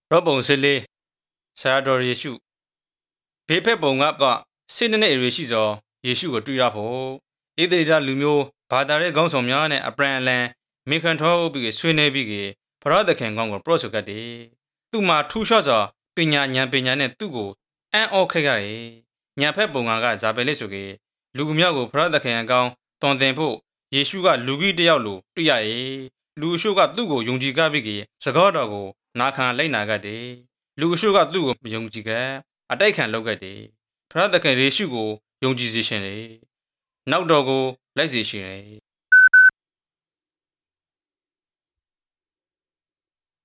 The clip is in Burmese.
ရောပုံစစ်လေးဆရာတော်ယေရှုဘေးဖက်ပုံကစစ်နဲ့ရေရှိသောယေရှုကိုတွေ့ရဖို့ဣသရေလလူမျိုးဘာသာရေးခေါင်းဆောင်များနဲ့အပရန်အလန်မိခံထောပြီးဆွေးနွေးပြီးဖရောသခင်ကောင်းကိုပရော့ဆိုကတ်တယ်သူမှာထူးခြားစွာပညာဉာဏ်နဲ့သူ့ကိုအံ့ဩခဲ့ရတယ်ညာဖက်ပုံကဇာပယ်လေးဆိုကေလူမျိုးကိုဖရောသခင်အကောင်းတွန်တင်ဖို့ယေရှုကလူကြီးတယောက်လိုတွေ့ရရဲ့လူအရှို့ကသူ့ကိုယုံကြည်ကြပြီးစကားတော်ကိုနာခံလိုက်နာကြတယ်လူအရှို့ကသူ့ကိုမယုံကြည်ကအတိုက်ခံလုပ်ခဲ့တယ်ဖရောသခင်ယေရှုကိုယုံကြည်စေရှင်တယ်နောက်တော်ကိုလိုက်စေရှင်တယ်